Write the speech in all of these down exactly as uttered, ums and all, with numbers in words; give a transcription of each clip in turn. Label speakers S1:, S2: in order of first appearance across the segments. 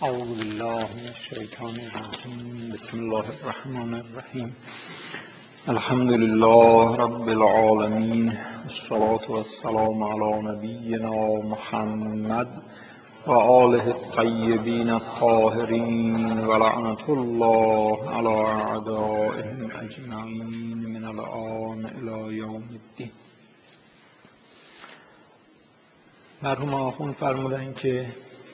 S1: اعوذ بالله من الشیطان الرجیم. بسم الله الرحمن الرحیم. الحمد لله رب العالمین، الصلاة والسلام علی نبینا محمد و آله الطیبین الطاهرین و لعنة الله علی اعدائهم اجمعین من الآن الی یوم الدین. مرحوم آخوند فرمودن که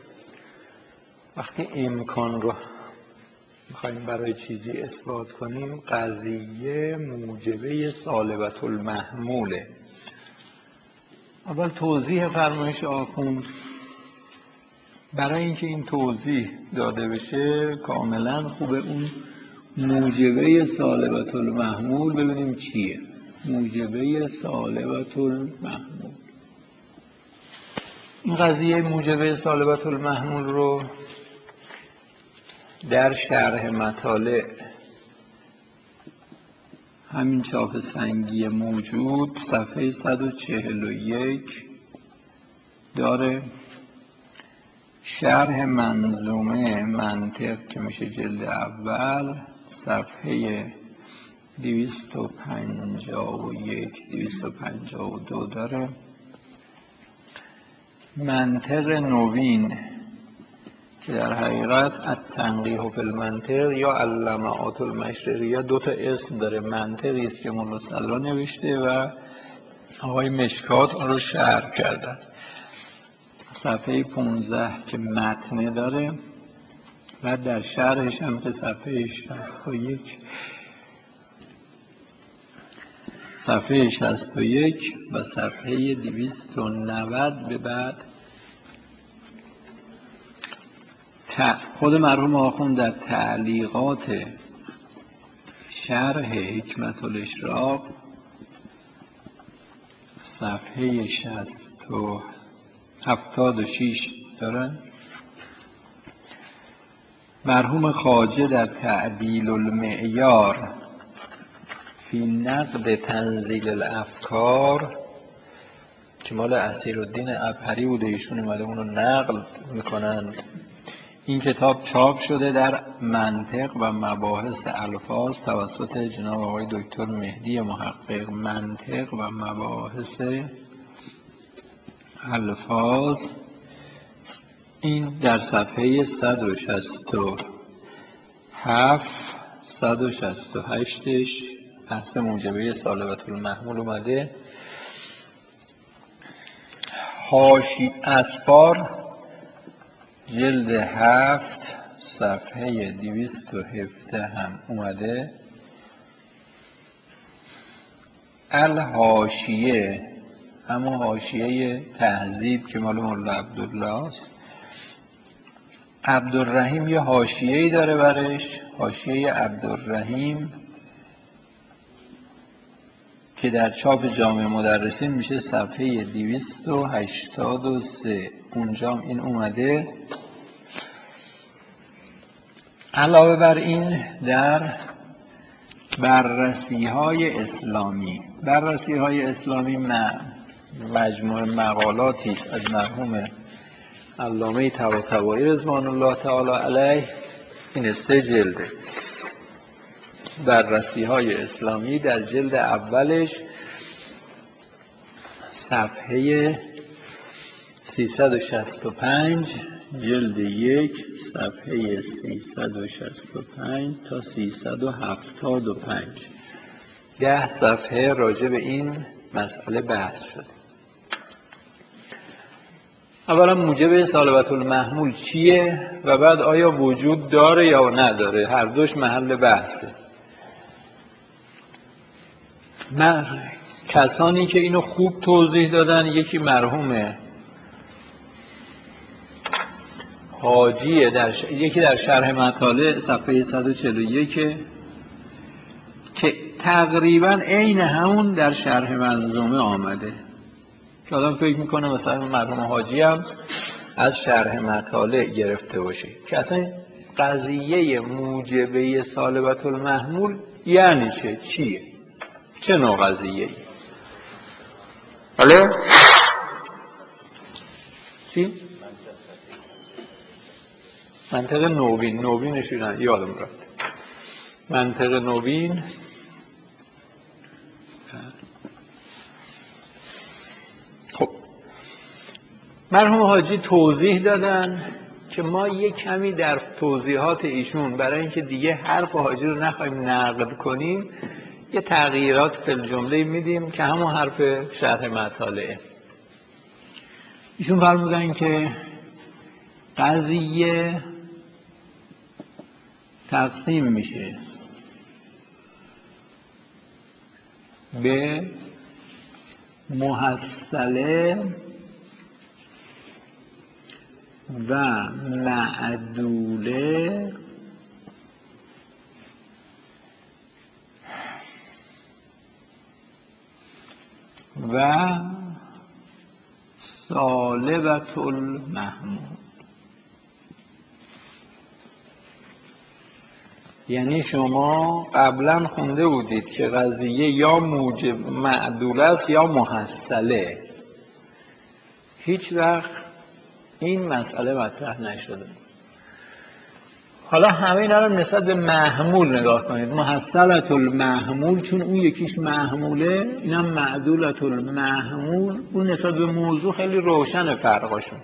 S1: وقتی امکان رو میخوایم برای چیزی اثبات کنیم، قضیه موجبه سالبة المحموله. اول توضیح فرمایش آخوند. برای اینکه این توضیح داده بشه کاملا خوبه اون موجبه سالبة المحمول ببینیم چیه. موجبه سالبة المحمول، این قضیه موجبه سالبة المحمول رو در شرح مطالع همین چاپ سنگی موجود صفحه صد و چهل و یک داره. شرح منظومه منطق که میشه جلد اول صفحه دویست و پنجاه و یک دویست و پنجاه و دو داره. منطق نوین که در حقیقت التنقیح فی المنطق یا اللمعات المشرقیه دو تا اسم داره. منطقی است که مولا صدرا نوشته و آقای مشکات آن رو شرح کردن. صفحه پانزده که متن داره و در شرحش هم که صفحه شصت و یک صفحه شصت و یک و صفحه دویست و نود به بعد خود مرحوم آخوند در تعلیقات شرح حکمت الاشراق صفحه شصت و هفتاد و شش دارن. مرحوم خواجه در تعدیل المعیار فی نقد تنزیل الافکار که مال اسیرالدین ابهری بوده، ایشون اومده اونو نقل میکنن. این کتاب چاپ شده در منطق و مباحث الفاظ توسط جناب آقای دکتر مهدی محقق. منطق و مباحث الفاظ این در صفحه صد و شصت و هفت صد و شصت و هشتش بحث موجبه سالبة المحمول اومده. حاشیه اسفار جلد هفت صفحه دویست و هفده هم اومده. الحاشیه همون حاشیه تهذیب که مال مولا عبدالله است. عبدالرحیم یه حاشیه‌ای داره برش، حاشیه عبدالرحیم که در چاپ جامع مدرسین میشه صفحه دویست و هشتاد و سه. اونجا این اومده. علاوه بر این در بررسی های اسلامی بررسی های اسلامی مجموعه مقالاتی است از مرحوم علامه طباطبایی رضوان الله تعالی علیه. این سه جلده. بررسی های اسلامی در جلد اولش صفحه سیصد و شصت و پنج، جلد یک صفحه سیصد و شصت و پنج تا سیصد و هفتاد و پنج ده صفحه راجع به این مسئله بحث شده. اولا موجب سالبة المحمول چیه و بعد آیا وجود داره یا نداره. هر دوش محل بحثه. من کسانی که اینو خوب توضیح دادن، یکی مرحوم حاجیه در ش... یکی در شرح مطالع صفحه صد و چهل و یک که تقریبا عین همون در شرح منظومه آمده که آدم فکر میکنه مثلا مرحوم حاجی هم از شرح مطالع گرفته باشه که اصلا قضیه موجبه سالبة المحمول یعنی چه؟ چیه؟ چه نوع قضیه ای؟ بله؟ چی؟ منطق نوین نوینش رو یادم رفت. منطق نوین خب مرحوم حاجی توضیح دادن که ما یک کمی در توضیحات ایشون برای اینکه دیگه حرف حاجی رو نخواهیم نقد کنیم یه تغییرات فی الجمله میدیم که همون حرف شرح مطالعه. ایشون فرمودن که قضیه تقسیم میشه به محصله و معدوله و سالبة المحمول. یعنی شما قبلا خونده بودید که قضیه یا موجب معدوله است یا محصله، هیچ وقت این مسئله مطرح نشده. حالا همه اینا رو نسبت به محمول نگاه کنید. محصلة المحمول چون اون یکیش محموله، اینم معدولة المحمول، اون نسبت به موضوع خیلی روشن فرقشون.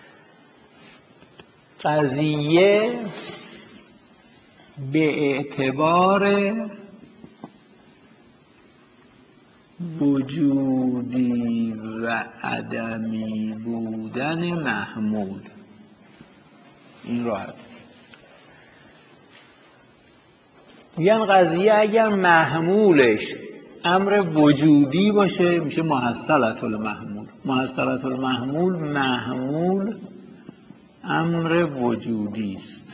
S1: قضیه به اعتبار وجودی و عدمی بودن محمول، این راحت میگن قضیه اگر محمولش امر وجودی باشه میشه محصلة المحمول. محصلة المحمول محمول امر وجودی است.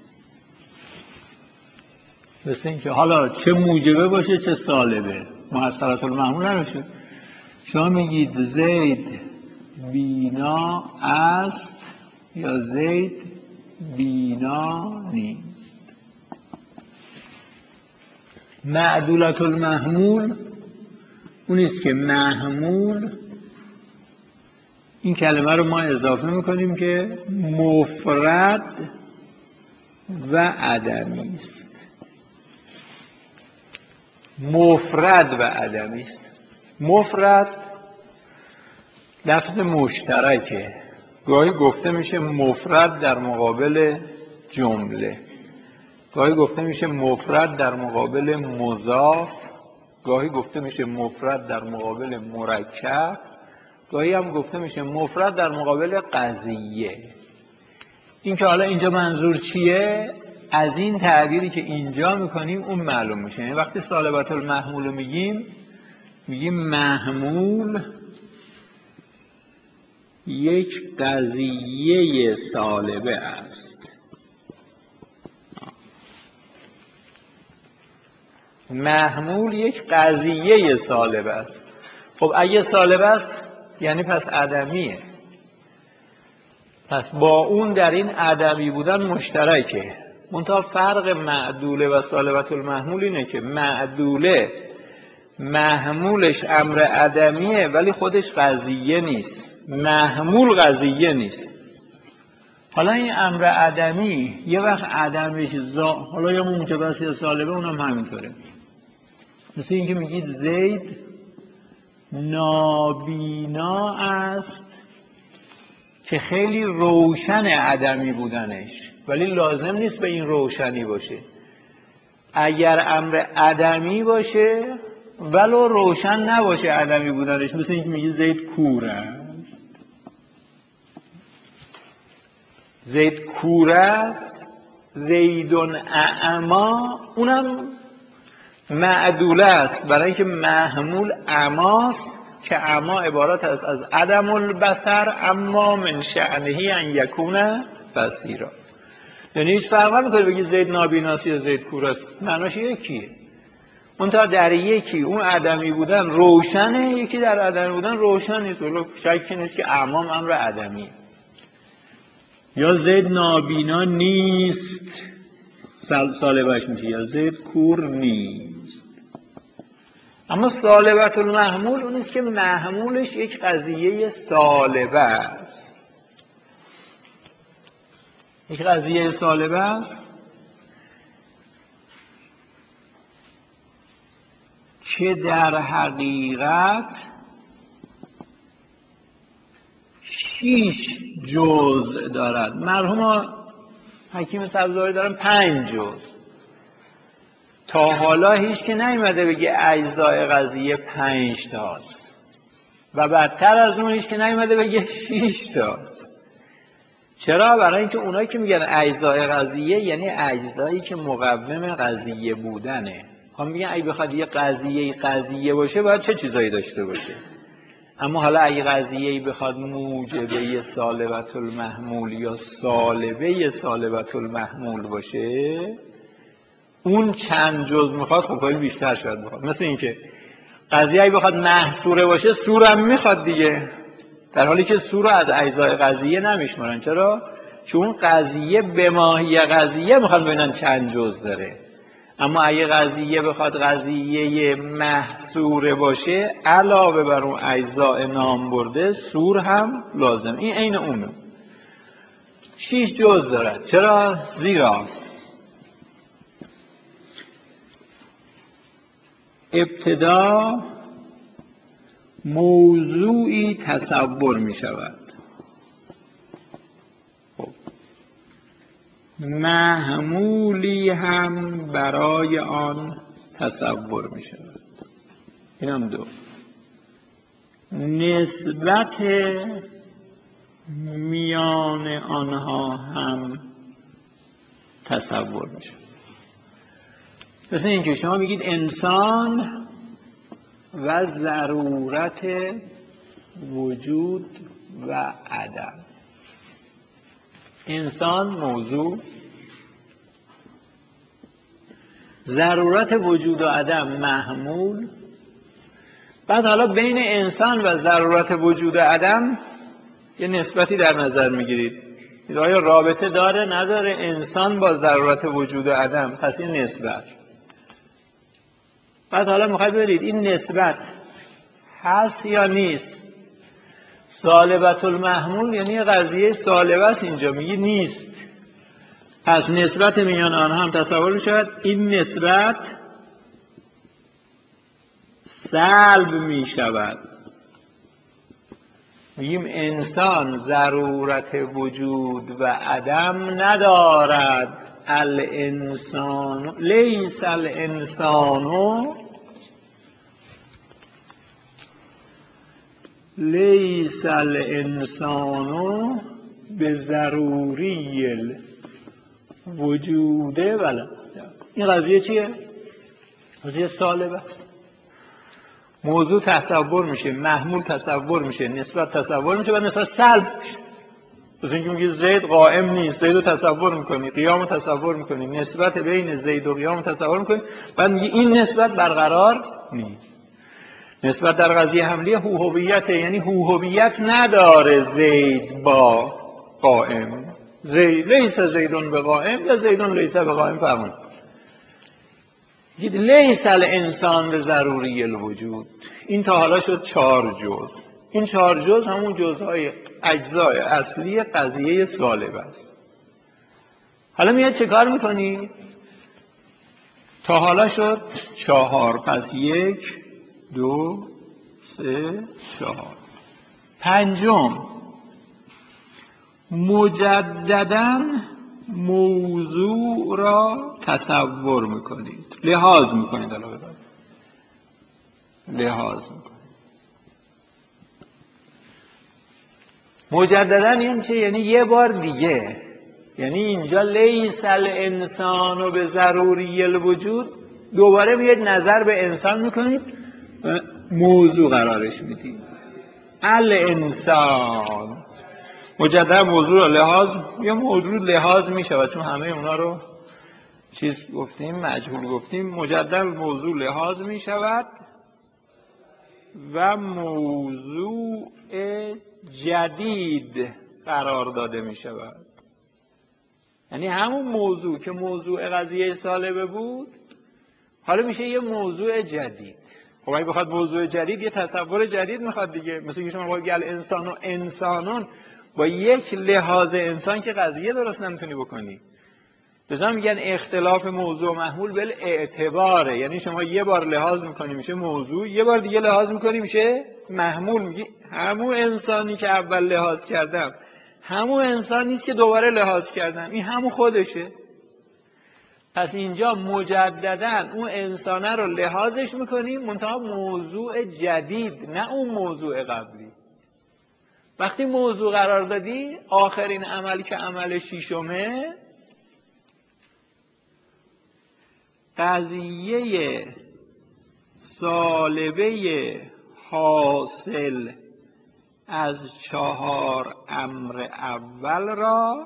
S1: مثل این که حالا چه موجبه باشه چه سالبه، محصلة المحمول نمیشه. شما میگید زید بینا است یا زید بینا نیست. معدولة المحمول اونیست که محمول، این کلمه رو ما اضافه میکنیم که مفرد و عدمی است. مفرد و عدمی است. مفرد لفظ مشترکه، گاهی گفته میشه مفرد در مقابل جمله، گاهی گفته میشه مفرد در مقابل مضاف، گاهی گفته میشه مفرد در مقابل مرکب، گاهی هم گفته میشه مفرد در مقابل قضیه. این که حالا اینجا منظور چیه؟ از این تعبیری که اینجا میکنیم اون معلوم میشه. یعنی وقتی سالبة المحمول رو میگیم میگیم محمول یک قضیه سالبه است. محمول یک قضیه سالبه است. خب اگه سالبه است یعنی پس عدمیه، پس با اون در این عدمی بودن مشترکه. منتها فرق معدوله و سالبة المحمول اینه که معدوله محمولش امر عدمیه ولی خودش قضیه نیست، محمول قضیه نیست. حالا این امر عدمی یه وقت عدمش زا... حالا یا موجب است یا سالبه، اونم همینطوره. مثل این که میگید زید نابینا است که خیلی روشن عدمی بودنش، ولی لازم نیست به این روشنی باشه. اگر امر عدمی باشه ولو روشن نباشه عدمی بودنش، مثل این که میگید زید کور است. زید کور است، زیدون اعما، اونم معدوله است برای اینکه محمول اعماست که اعما عبارت است از عدم البصر اما من شأنه ان یکون بصیرا. یعنی هیچ فرق نمیکنه بگی زید نابیناست یا زید کور است، معناش یکیه. اون تا در یکی اون عدمی بودن روشنه، یکی در عدمی بودن روشن نیست، ولی شکی نیست که اعمام امر عدمیه. یا زید نابینا نیست سالبش میشه، یا زید کور نیست. اما سالبة المحمول اونیست که محمولش یک قضیه سالبه است. یک قضیه سالبه است که در حقیقت شیش جزء دارد. مرحوم حکیم سبزواری دارن پنج جزء. تا حالا هیچ که نیومده بگه اجزای قضیه پنج تاست و بدتر از اون هیچ که نیومده بگه شیش تاست. چرا؟ برای اینکه اونایی که میگن اجزای قضیه یعنی اجزایی که مقوم قضیه بودنه. هم میگن اگه بخواد یه قضیه قضیه باشه باید چه چیزایی داشته باشه. اما حالا اگه قضیه‌ای بخواد موجبه سالبة المحمول یا سالبه سالبة المحمول باشه، اون چند جزء میخواد، خب خیلی بیشتر شاید بخواد. مثل اینکه قضیه‌ای بخواد محصوره باشه، سورم میخواد دیگه، در حالی که سور از اجزای قضیه نمیشمارن. چرا؟ چون اون قضیه به ماهی قضیه میخواد ببینن چند جزء داره. اما اگه قضیه بخواد قضیه محصوره باشه، علاوه بر اون اجزاء نام برده سور هم لازم. این عین اونه. شیش جزء دارد. چرا؟ زیرا ابتدا موضوعی تصور می شود، محمولی هم برای آن تصور می شود. این هم دو. نسبت میان آنها هم تصور می شود. مثل این که شما میگید انسان و ضرورت وجود و عدم. انسان موضوع، ضرورت وجود و عدم محمول. بعد حالا بین انسان و ضرورت وجود و عدم یه نسبتی در نظر میگیرید. آیا رابطه داره نداره انسان با ضرورت وجود و عدم؟ پس این نسبت. بعد حالا میخواید ببینید این نسبت هست یا نیست. سالبة المحمول یعنی قضیه سالبه است، اینجا میگی نیست. پس نسبت میان آنها هم تصور میشود. این نسبت سلب میشود. میگیم انسان ضرورت وجود و عدم ندارد. الانسان لیس الانسان لیس الانسان به ضروری وجوده ولا. این قضیه چیه؟ قضیه سالب است. موضوع تصور میشه، محمول تصور میشه، نسبت تصور میشه و نسبت سلب میشه. مثل اینکه میگی زید قائم نیست، زید رو تصور میکنی، قیام رو تصور میکنی، نسبت بین زید و قیام رو تصور میکنی، بعد میگی این نسبت برقرار نیست. نسبت در قضیه حملی هو هویت، یعنی هو هویت نداره زید با قائم. زید لیس زیدون به قائم یا زیدون لیس به قائم. فرمون لیس الانسان به ضروری الوجود. این تا حالا شد چهار جز. این چهار جز همون جزهای اجزای اصلی قضیه سالب است. حالا میاد چه کار میکنی؟ تا حالا شد چهار. پس یک دو سه چهار. پنجم، مجدداً موضوع را تصور میکنید، لحاظ میکنید. علاوه بر لحاظ میکنید. مجدداً یعنی چه؟ یعنی یه بار دیگه. یعنی اینجا لیس الانسان به ضروری الوجود، دوباره میاد نظر به انسان میکنید و موضوع قرارش میدید. الانسان مجدد موضوع رو لحاظ یا موضوع لحاظ میشود، چون همه اونا رو چیز گفتیم، مجهول گفتیم. مجدد موضوع لحاظ میشود و موضوع جدید قرار داده میشود. یعنی همون موضوع که موضوع قضیه سالبه بود حالا میشه یه موضوع جدید. خب اگه بخواد موضوع جدید یه تصور جدید میخواد دیگه. مثل که شما بگید انسان و انسانون، با یک لحاظ انسان که قضیه درست نمیتونی بکنی. لذا میگن اختلاف موضوع محمول بل اعتباره، یعنی شما یه بار لحاظ میکنی میشه موضوع، یه بار دیگه لحاظ میکنی میشه محمول. میگی همون انسانی که اول لحاظ کردم همون انسان نیست که دوباره لحاظ کردم، این همون خودشه. پس اینجا مجددا اون انسانه رو لحاظش میکنیم، منتها موضوع جدید، نه اون موضوع قبلی. وقتی موضوع قرار دادی آخرین عمل که عمل شیشمه، قضیه سالبه حاصل از چهار امر اول را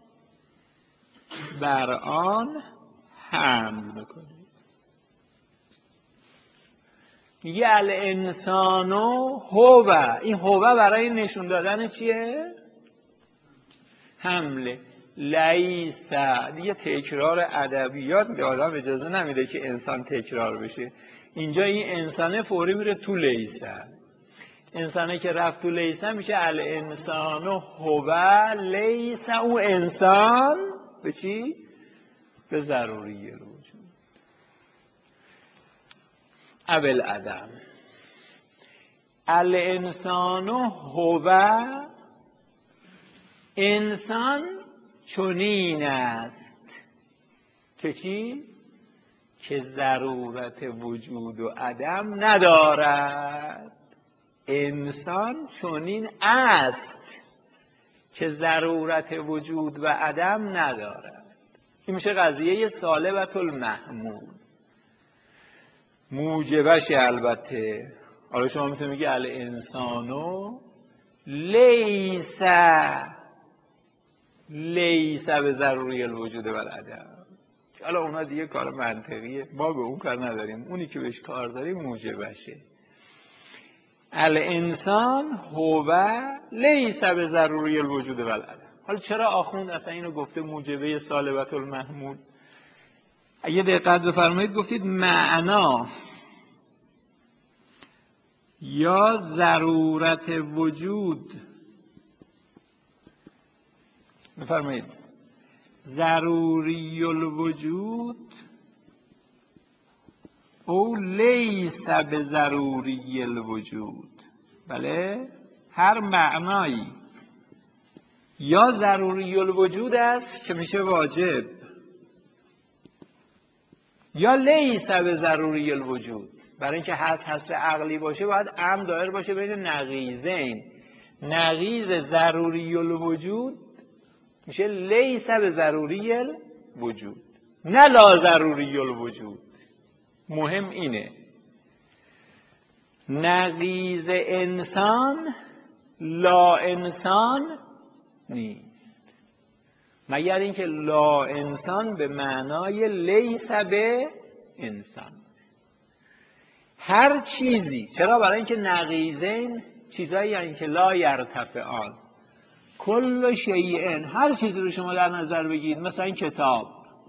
S1: بر آن حمل میکنید. میگه الانسانو هو، این هو برای نشون دادن چیه؟ حمله. لیس دیگه تکرار ادبیات به آدم اجازه نمیده که انسان تکرار بشه. اینجا این انسانه فوری میره تو لیسه، انسانه که رفت تو لیسه میشه الانسانو هو لیس، او انسان به چی؟ به ضروری الوجود اول عدم. الانسانو هو، انسان چنین است که چی؟ که ضرورت وجود و عدم ندارد. انسان چنین است که ضرورت وجود و عدم ندارد. این میشه قضیه سالبة المحمول. موجبش البته حالا شما میتونید میگی الانسانو لیس لیس به ضروری الوجود و العدم. حالا اونا دیگه کار منطقیه، ما به اون کار نداریم، اونی که بهش کار داریم موجبشه. الانسان هو لیس به ضروری الوجود و العدم. حالا چرا آخوند اصلا اینو گفته موجبه سالبة المحمول؟ اگه دقت بفرمایید گفتید معنا یا ضرورت وجود، بفرمایید ضروری الوجود او لیس به ضروری الوجود. بله، هر معنایی یا ضروری الوجود است که میشه واجب، یا لیس به ضروری الوجود. برای اینکه هست حصر عقلی باشه باید امر دایر باشه بین نقیضین. نقیض ضروری الوجود میشه لیس به ضروری الوجود، نه لا ضروری الوجود. مهم اینه نقیض انسان لا انسان نیست، مگر اینکه لا انسان به معنای لیس به انسان. هر چیزی، چرا؟ برای اینکه نقیضین چیزایی یعنی که لا یرتفعان. کل شیئن، هر چیزی رو شما در نظر بگیرید، مثلا این کتاب،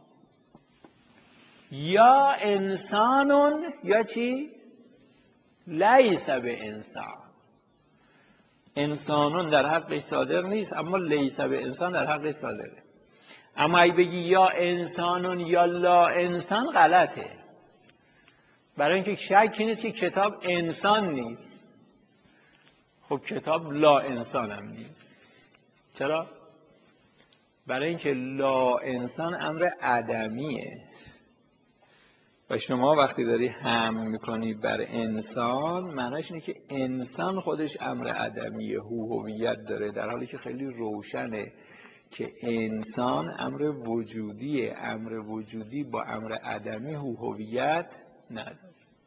S1: یا انسانون یا چی؟ لیس به انسان. انسانون در حقش صادر نیست، اما لیس به انسان در حقش صادره. اما اگه بگی یا انسانون یا لا انسان غلطه، برای اینکه شک نیست که کتاب انسان نیست. خب کتاب لا انسان هم نیست. چرا؟ برای اینکه لا انسان امر عدمیه و شما وقتی داری حمل میکنی بر انسان معنیش اینه که انسان خودش امر عدمیه، هویت داره، در حالی که خیلی روشنه که انسان امر وجودیه. امر وجودی با امر عدمی هویت نداره.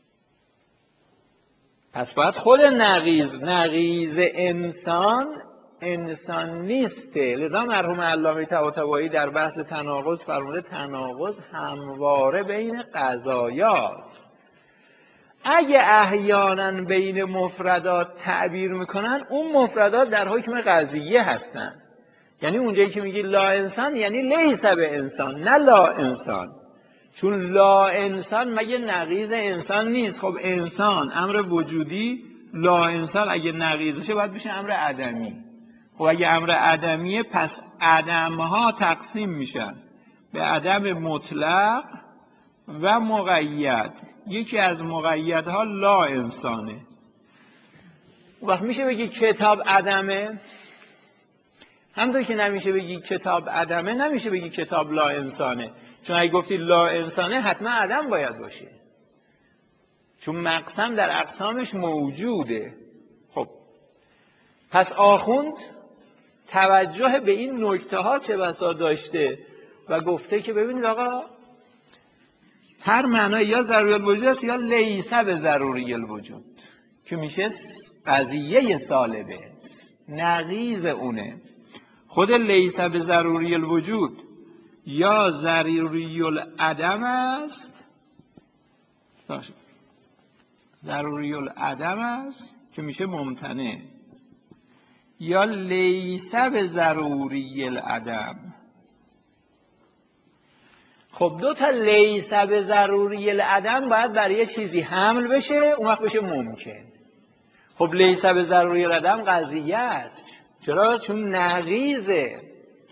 S1: پس باید خود نقیض نقیض انسان انسان نیسته. لذا مرحوم علامه طباطبایی در بحث تناقض فرموده تناقض همواره بین قضایاست. اگه احیانا بین مفردات تعبیر میکنن، اون مفردات در حکم قضیه هستن. یعنی اونجایی که میگی لا انسان یعنی لیس به انسان، نه لا انسان. چون لا انسان مگه نقیض انسان نیست؟ خب انسان امر وجودی، لا انسان اگه نقیضشه باید بشه امر عدمی. خب اگه امر عدمیه پس عدمها تقسیم میشن به عدم مطلق و مقید. یکی از مقیدها لا انسانه. وقت میشه بگی کتاب عدمه؟ همونطور که نمیشه بگی کتاب عدمه نمیشه بگی کتاب لا انسانه، چون اگه گفتی لا انسانه حتما عدم باید باشه، چون مقسم در اقسامش موجوده. خب پس آخوند توجه به این نکته ها چه بسا داشته و گفته که ببینید آقا هر معنی یا ضروری الوجود است یا لیس به ضروری الوجود که میشه قضیه سالبه، نقیض اونه. خود لیس به ضروری الوجود یا ضروری العدم است، ضروری العدم است که میشه ممتنع، یا لیس به ضروری العدم. خب دو تا لیس به ضروری العدم باید برای یه چیزی حمل بشه، اون وقت بشه ممکن. خب لیس به ضروری العدم قضیه است. چرا؟ چون نقیضه،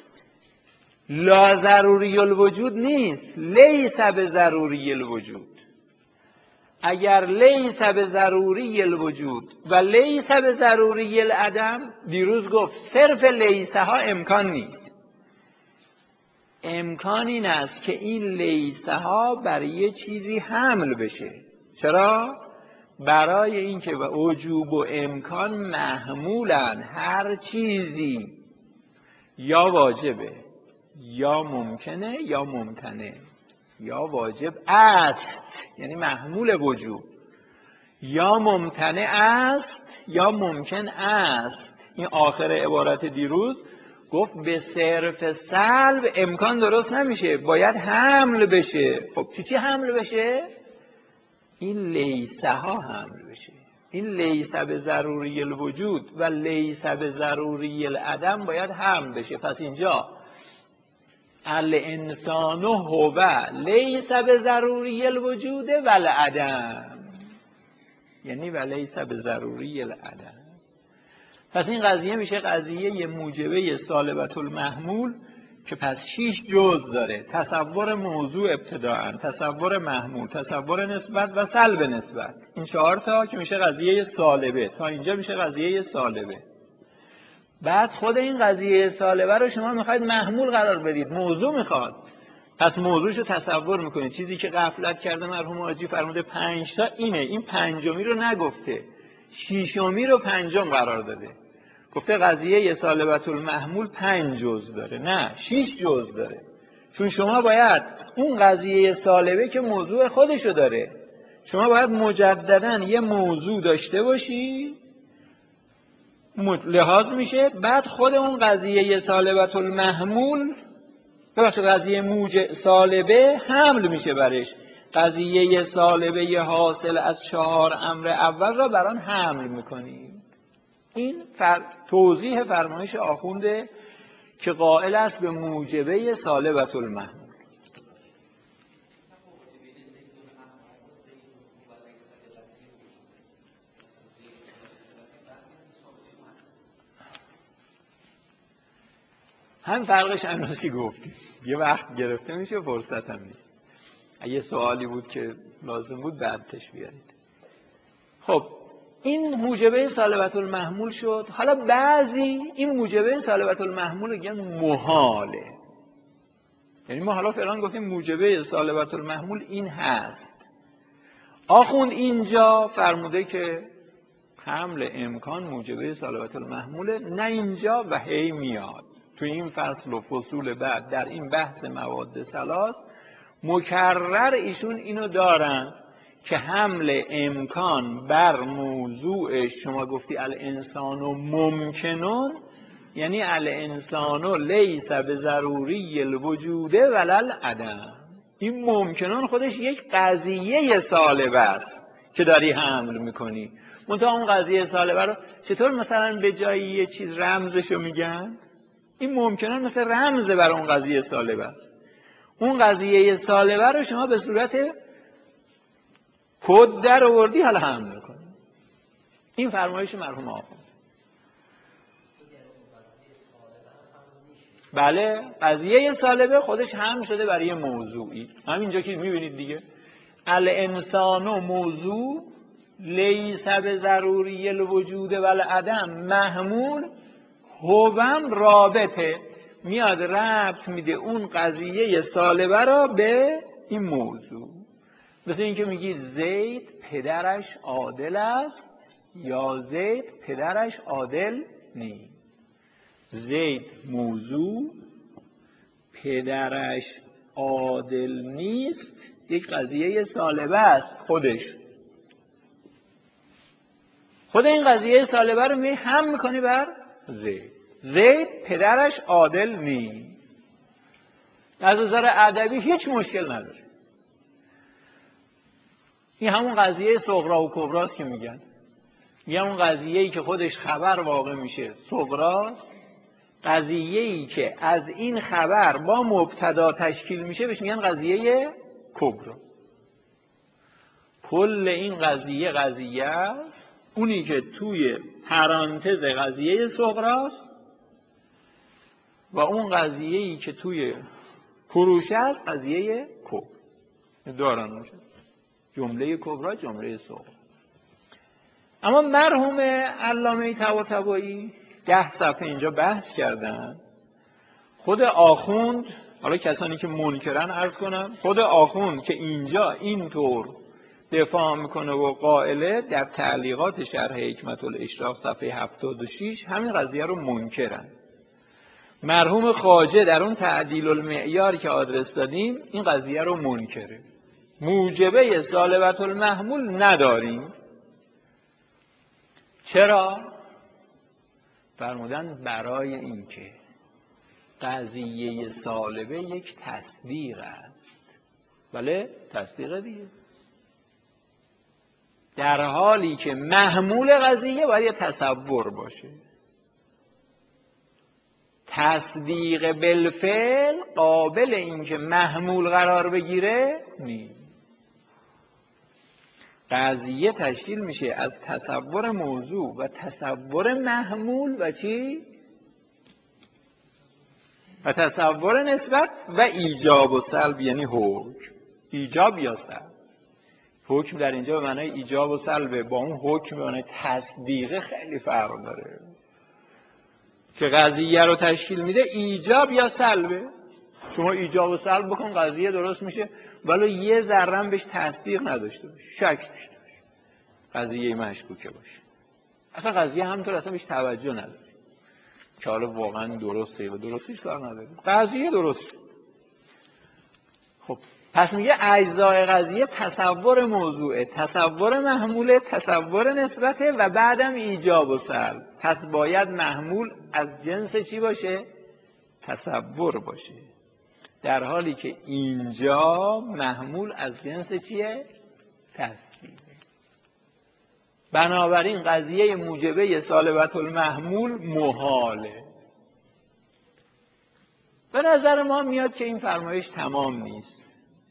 S1: لا ضروری الوجود نیست، لیس به ضروری الوجود. اگر لیس به ضروری الوجود و لیس به ضروری العدم، دیروز گفت صرف لیسه ها امکان نیست. امکان این است که این لیسه ها برای یه چیزی حمل بشه. چرا؟ برای اینکه به وجوب و امکان محمولن، هر چیزی یا واجبه یا ممکنه یا ممتنع، یا واجب است یعنی محمول وجوب، یا ممتنع است یا ممکن است. این آخر عبارت دیروز گفت به صرف سلب امکان درست نمیشه، باید حمل بشه. خب چی چی حمل بشه؟ این لیسه ها حمل بشه. این لیسه به ضروری الوجود و لیسه به ضروری العدم باید حمل بشه. پس اینجا الانسان هو لیس به ضروری الوجود و العدم، یعنی و لیس به ضروری العدم. پس این قضیه میشه قضیه موجبه سالبة المحمول که پس شش جزء داره: تصور موضوع ابتداءً، تصور محمول، تصور نسبت و سلب نسبت. این چهار تا که میشه قضیه سالبه. تا اینجا میشه قضیه سالبه. بعد خود این قضیه سالبه رو شما میخواید محمول قرار بدید، موضوع میخواد. پس موضوعشو تصور میکنید. چیزی که غفلت کرده مرحوم حاجی فرموده پنج تا اینه، این پنجمی رو نگفته، شیشمی رو پنجم قرار داده. گفته قضیه سالبة المحمول پنج جزء داره، نه شش جزء داره. چون شما باید اون قضیه سالبه که موضوع خودشو داره، شما باید مجدداً یه موضوع داشته باشی، لحاظ میشه. بعد خود اون قضیه سالبة المحمول، ببخشید قضیه موجب سالبه حمل میشه برش. قضیه سالبه حاصل از چهار امر اول را بران حمل میکنی. این فر... توضیح فرمایش آخونده که قائل است به موجبه سالبة المحمول. هم فرقش امروز که گفتیم یه وقت گرفته میشه، فرصت هم نیست. اگه سوالی بود که لازم بود بعدش بیارید. خب این موجبه سالبة المحمول شد. حالا بعضی این موجبه سالبة المحمول رو میگن محاله. یعنی ما حالا فعلا گفتیم موجبه سالبة المحمول این هست. آخوند اینجا فرموده که حمل امکان موجبه سالبة المحموله، نه اینجا و هی میاد. تو این فصل و فصول بعد در این بحث مواد ثلاث مکرر ایشون اینو دارن که حمل امکان بر موضوع شما گفتی الانسان ممکنون، یعنی الانسان لیس به ضروری الوجود ولل عدم. این ممکنون خودش یک قضیه سالبه است که داری حمل میکنی. منتها اون قضیه سالبه رو چطور مثلا به جای یه چیز رمزشو میگن؟ این ممکنون مثل رمز بر اون قضیه سالبه است. اون قضیه سالبه رو شما به صورت کد در آوردی، حالا حمل میکنی. این فرمایش مرحوم آقا. بله قضیه سالبه خودش هم شده برای موضوعی. همینجا که میبینید دیگه الانسان و موضوع لیس به ضروری الوجود ولی عدم محمول هوم رابطه، میاد ربط میده اون قضیه سالبه را به این موضوع. مثل این که میگید زید پدرش عادل است یا زید پدرش عادل نیست. زید موضوع، پدرش عادل نیست، یک قضیه سالبه است. خودش خود این قضیه سالبه رو می هم میکنی بر زید. زید پدرش عادل نیست. از نظر ادبی هیچ مشکل نداره. این همون قضیه صغرا و کبراست که میگن. یه اون قضیه‌ای که خودش خبر واقع میشه صغراست، قضیه‌ای که از این خبر با مبتدا تشکیل میشه بهش میگن قضیه کبرا. کل این قضیه قضیه است، اونی که توی پرانتز قضیه صغراست و اون قضیه‌ای که توی کروشه است قضیه کبرا. دارن میشه جمله کبرا جمله صغرا. اما مرحوم علامه طباطبایی ده صفحه اینجا بحث کردن. خود آخوند، حالا کسانی که منکرن عرض کنم، خود آخوند که اینجا اینطور دفاع میکنه و قائله، در تعلیقات شرح حکمت الاشراق صفحه هفتاد و شش همین قضیه رو منکرن. مرحوم خواجه در اون تعدیل المعیار که آدرس دادیم این قضیه رو منکره. موجبه سالبة المحمول نداریم. چرا؟ فرمودن برای اینکه قضیه سالبه یک تصدیق است. بله تصدیق دیگه. در حالی که محمول قضیه باید یه تصور باشه. تصدیق بالفعل قابل اینکه محمول قرار بگیره نیست. قضیه تشکیل میشه از تصور موضوع و تصور محمول و چی؟ و تصور نسبت و ایجاب و سلب، یعنی حکم. ایجاب یا سلب. حکم در اینجا به معنای ایجاب و سلبه، با اون حکم به معنای تصدیق خیلی فرق داره. که قضیه رو تشکیل میده ایجاب یا سلبه. شما ایجاب و سلب بکن قضیه درست میشه، ولی یه ذره بهش تصدیق نداشته باشه، شک داشته باشه، قضیه مشکوکه باشه، اصلا قضیه همونطور اصلا بهش توجه نداره که حالا واقعا درسته و درستیش کار نداره، قضیه درست. خب پس میگه اجزای قضیه تصور موضوعه، تصور محموله، تصور نسبته و بعدم ایجاب و سلب. پس باید محمول از جنس چی باشه؟ تصور باشه. در حالی که اینجا محمول از جنس چیه؟ تصدیقه. بنابراین قضیه موجبه سالبة المحمول محاله. به نظر ما میاد که این فرمایش تمام نیست،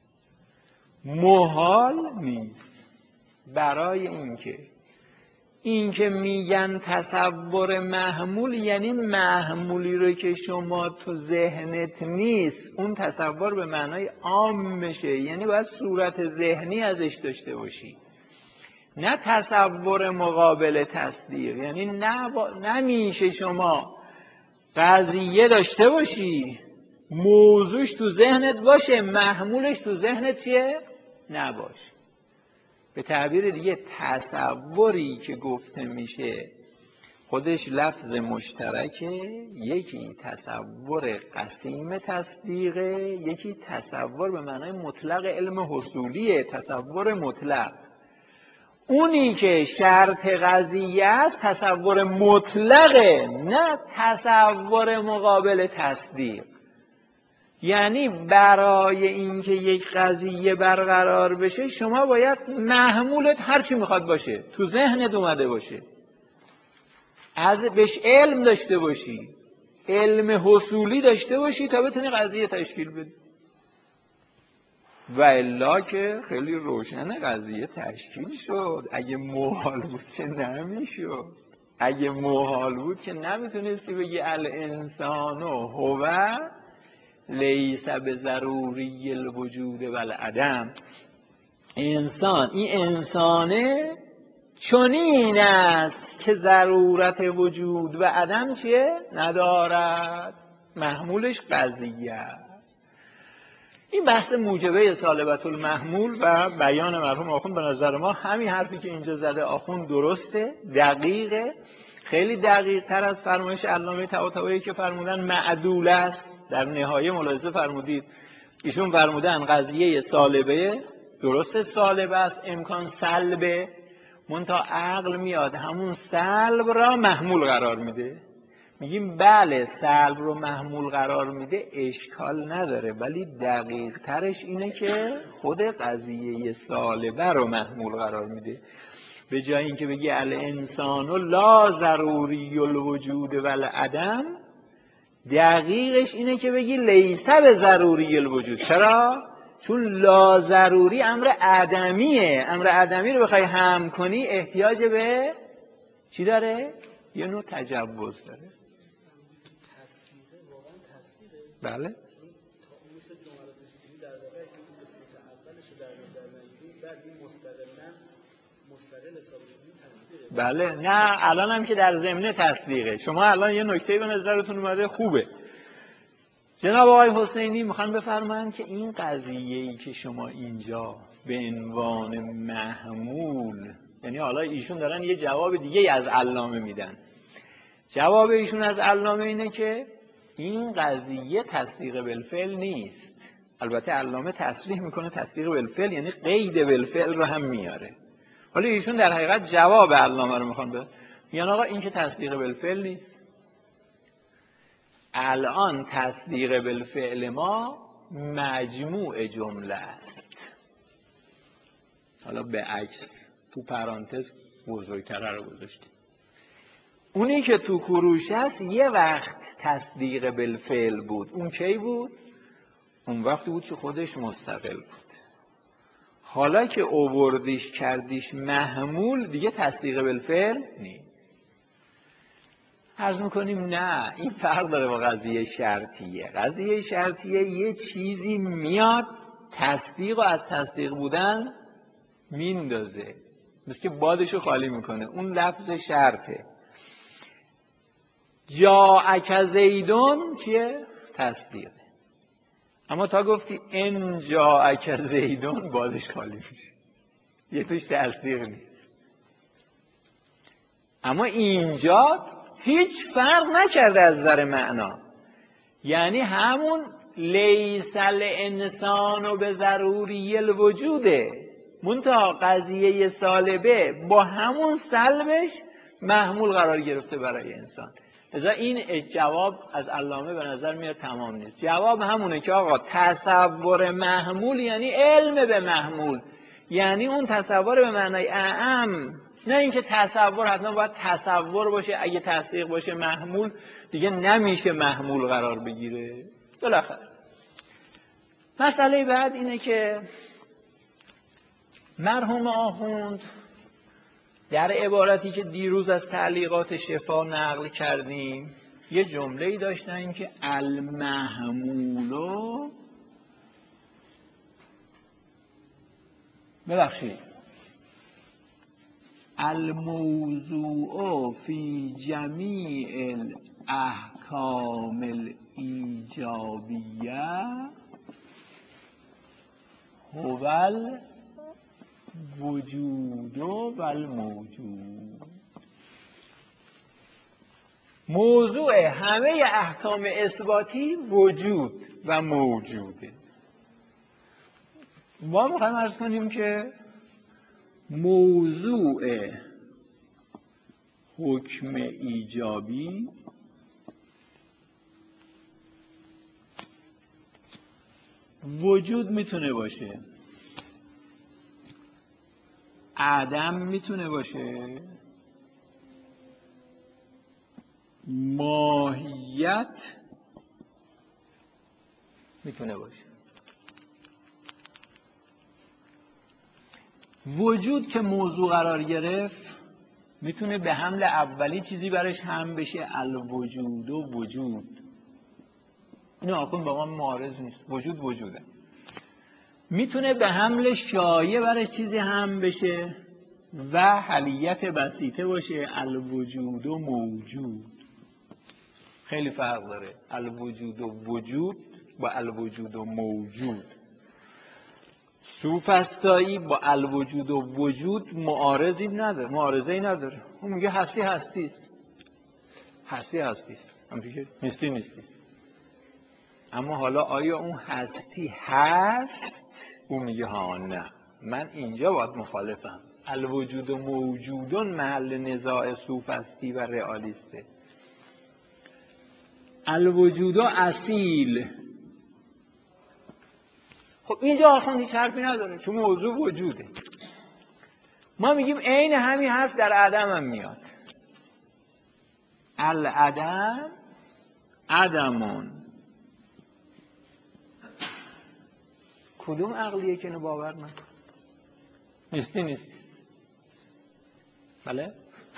S1: محال نیست. برای اینکه اینکه میگن تصور محمول یعنی محمولی رو که شما تو ذهنت نیست، اون تصور به معنای عام میشه، یعنی باید صورت ذهنی ازش داشته باشی، نه تصور مقابل تصدیق. یعنی نه با... نمیشه شما قضیه داشته باشی موضوعش تو ذهنت باشه محمولش تو ذهنت چیه؟ نباشه. به تعبیر دیگه تصوری که گفته میشه خودش لفظ مشترکه، یکی تصور قسیم تصدیقه، یکی تصور به معنای مطلق علم حصولیه، تصور مطلق. اونی که شرط قضیه است تصور مطلقه، نه تصور مقابل تصدیق. یعنی برای اینکه یک قضیه برقرار بشه شما باید محمولت هر چی میخواد باشه تو ذهنت اومده باشه، از بهش علم داشته باشی، علم حصولی داشته باشی تا بتونی قضیه تشکیل بدی. و الا که خیلی روشنه قضیه تشکیل شد، اگه محال بود که نمیشد. اگه محال بود که نمیتونستی بگی الانسان هو لیس به ضروری الوجود والعدم. انسان، این انسانه چنین است که ضرورت وجود و عدم چیه؟ ندارد. محمولش قضیه. این بحث موجبه سالبت المحمول و بیان مرحوم آخوند به نظر ما همین حرفی که اینجا زده آخوند درسته، دقیقه، خیلی دقیق تر از فرمایش علامه طباطبایی که فرمودن معدول است. در نهایه ملاحظه فرمودید ایشون فرمودن قضیه سالبه، درسته سالبه است، امکان سلبه، منتها عقل میاد همون سلب را محمول قرار میده. میگیم بله سلب رو محمول قرار میده اشکال نداره، ولی دقیق ترش اینه که خود قضیه سالبه رو محمول قرار میده. به جای اینکه بگی الانسان لا ضروری الوجود والعدم، دقیقش اینه که بگی لیس به ضروری الوجود. چرا؟ چون لا ضروری امر عدمیه. امر عدمی رو بخوای هم کنی احتیاج به چی داره؟ یه نوع تجوز داره. بله. بله نه الان هم که در ضمن تصدیقه. شما الان یه نکته به نظرتون اومده خوبه. جناب آقای حسینی میخوان بفرمایند که این قضیه‌ای که شما اینجا به عنوان محمول، یعنی حالا ایشون دارن یه جواب دیگه از علامه میدن. جواب ایشون از علامه اینه که این قضیه تصدیق بالفعل نیست. البته علامه تصریح میکنه تصدیق بالفعل یعنی قید بالفعل رو هم میاره. ولی ایشون در حقیقت جواب علامه رو میخوان بده. میگن آقا این که تصدیق بالفعل نیست. الان تصدیق بالفعل ما مجموع جمله است. حالا به عکس تو پرانتز بزرگتره رو گذاشتیم. اونی که تو کروش هست یه وقت تصدیق بالفعل بود. اون کی بود؟ اون وقتی بود که خودش مستقل بود. حالا که اووردیش کردیش محمول دیگه تصدیق بالفعل نیست. عرض میکنیم نه این فرق داره با قضیه شرطیه. قضیه شرطیه یه چیزی میاد تصدیق و از تصدیق بودن میندازه، مثل که بادشو خالی میکنه. اون لفظ شرطه. جاءک زیدون چیه؟ تصدیقه. اما تا گفتی ان جاءک زیدون بادش خالی میشه، یه توش تصدیق نیست. اما اینجا هیچ فرق نکرده از نظر معنا، یعنی همون لیس الانسان به ضروری الوجوده، منتها قضیه سالبه با همون سلبش محمول قرار گرفته برای انسان. لذا این جواب از علامه به نظر میاد تمام نیست. جواب همونه که آقا تصور محمول یعنی علم به محمول، یعنی اون تصور به معنای اعم، نه اینکه تصور حتما باید تصور باشه، اگه تصدیق باشه محمول دیگه نمیشه محمول قرار بگیره. بالاخره مسئله بعد اینه که مرحوم آخوند در عبارتی که دیروز از تعلیقات شفا نقل کردیم یه جمله‌ای داشتن که المحمولو ببخشید الموضوع فی جمیع الاحکام الایجابیه هو الوجود و الموجود. موضوع همه احکام اثباتی وجود و موجوده. ما میخوایم عرض کنیم که موضوع حکم ایجابی وجود میتونه باشه، عدم میتونه باشه، ماهیت میتونه باشه. وجود که موضوع قرار گرفت میتونه به حمل اولی چیزی برش هم بشه، الوجود و وجود. اینو آخون با ما معارض نیست، وجود وجوده. میتونه به حمل شایع برش چیزی هم بشه و حلیت بسیطه باشه، الوجود و موجود. خیلی فرق داره الوجود و وجود با الوجود و موجود. سوفسطایی با الوجود و وجود معارضی نداره، معارضه‌ای نداره. اون میگه هستی هستیست، هستی هستیست، همونطور که نیستی نیستیست. اما حالا آیا اون هستی هست؟ اون میگه ها نه، من اینجا باید مخالفم. الوجود و موجودون محل نزاع سوفسطی و رئالیسته. الوجود و اصیل. خب اینجا آخوند هیچ حرفی نداره چون موضوع وجوده. ما میگیم عین همین حرف در عدم هم میاد. العدم عدمون. کدوم عقلیه که اینو باور نکنه؟ نیستی نیستی. بله؟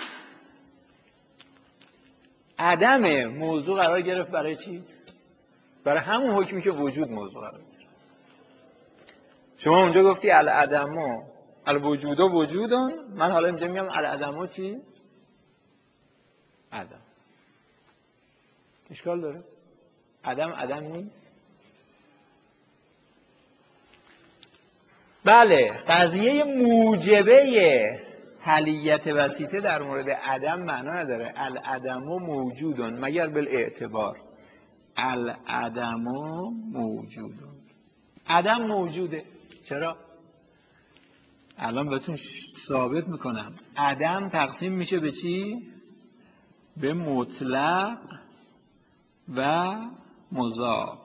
S1: عدم موضوع قرار گرفت برای چی؟ برای همون حکمی که وجود موضوع قرار گرفت. شما اونجا گفتی العدمو الوجود و وجودون، من حالا اینجا میگم العدمو چی؟ عدم. اشکال داره؟ عدم عدم نیست؟ بله، قضیه موجبه حلیت وسیطه در مورد عدم معنا نداره. العدمو موجودون مگر بالاعتبار. العدمو موجودون. عدم موجوده. چرا؟ الان بهتون ثابت میکنم. عدم تقسیم میشه به چی؟ به مطلق و مضاف.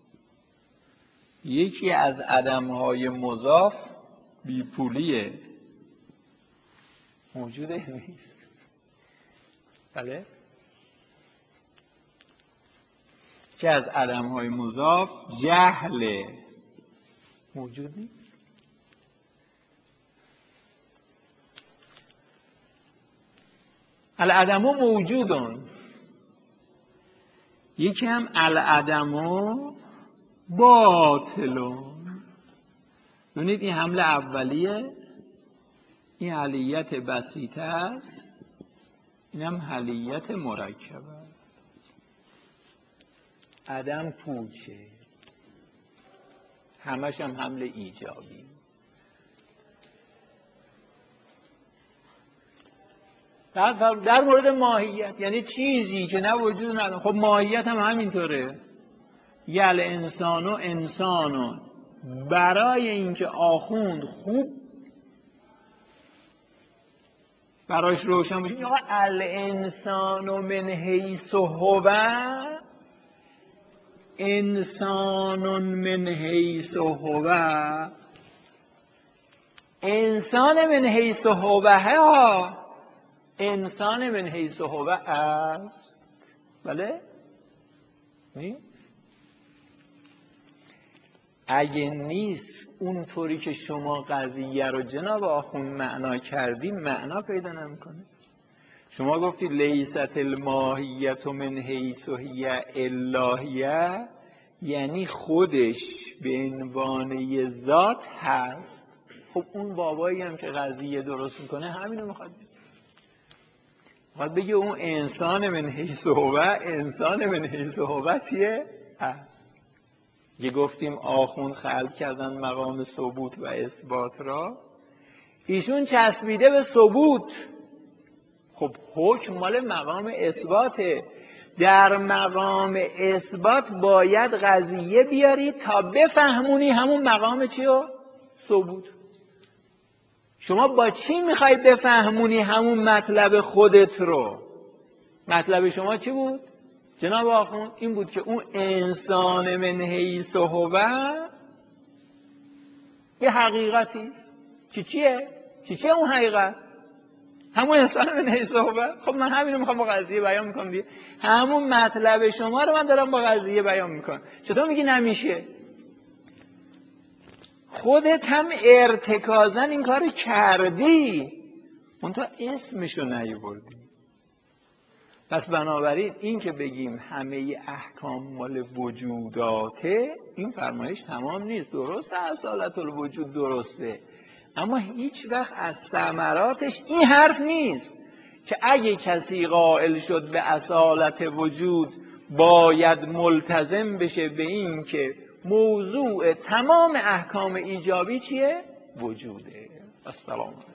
S1: یکی از عدمهای مضاف بیپولیه. موجوده نیست. بله؟ یکی از عدمهای مضاف جهله. موجود نیست. العدمو موجودون. یکی هم العدمو باطلون. ببینید این حمله اولیه، این حلیت بسیطه است، این هم حلیت مرکبه. عدم پوچه، همش هم حمله ایجابی. در مورد ماهیت یعنی چیزی که نه وجود نداره. خب ماهیت هم همینطوره. یل انسانو انسانو. برای اینکه آخوند خوب براش روشن بشه یا الانسانو من حیث هو، انسان من حیث هو، انسان من حیث هو ها، انسان من حیث هو است. بله؟ نیست؟ اگه نیست اونطوری که شما قضیه رو جناب آخوند معنا کردیم معنا پیدا نمیکنه. شما گفتی لیست الماهیت من حیث هی الهیه، یعنی خودش به عنوان ذات هست. خب اون بابایی هم که قضیه درست میکنه همینو میخواد میخواد بگه اون انسان من حیث هو، انسان من حیث هو چیه؟ هست. یه گفتیم آخوند خلق کردن مقام ثبوت و اثبات را، ایشون چسبیده به ثبوت. خب حکم مال مقام اثباته. در مقام اثبات باید قضیه بیاری تا بفهمونی همون مقام چیو؟ ثبوت. شما با چی میخوای بفهمونی همون مطلب خودت رو؟ مطلب شما چی بود؟ جناب آخوند این بود که اون انسان من حیث هو یه حقیقتی است. چی چیه؟ چی چیه اون حقیقت؟ همون انسان من حیث هو. خب من همینو میخوام با قضیه بیان میکنم دیگه. همون مطلب شما رو من دارم با قضیه بیان میکنم. چطور میگی نمیشه؟ خودت هم ارتکازن این کار کردی. منتها اسمشو نیاوردیم. پس بنابراین این که بگیم همه احکام مال وجوداته، این فرمایش تمام نیست. درسته اصالت الوجود درسته، اما هیچ وقت از ثمراتش این حرف نیست که اگه کسی قائل شد به اصالت وجود باید ملتزم بشه به این که موضوع تمام احکام ایجابی چیه؟ وجوده. السلام.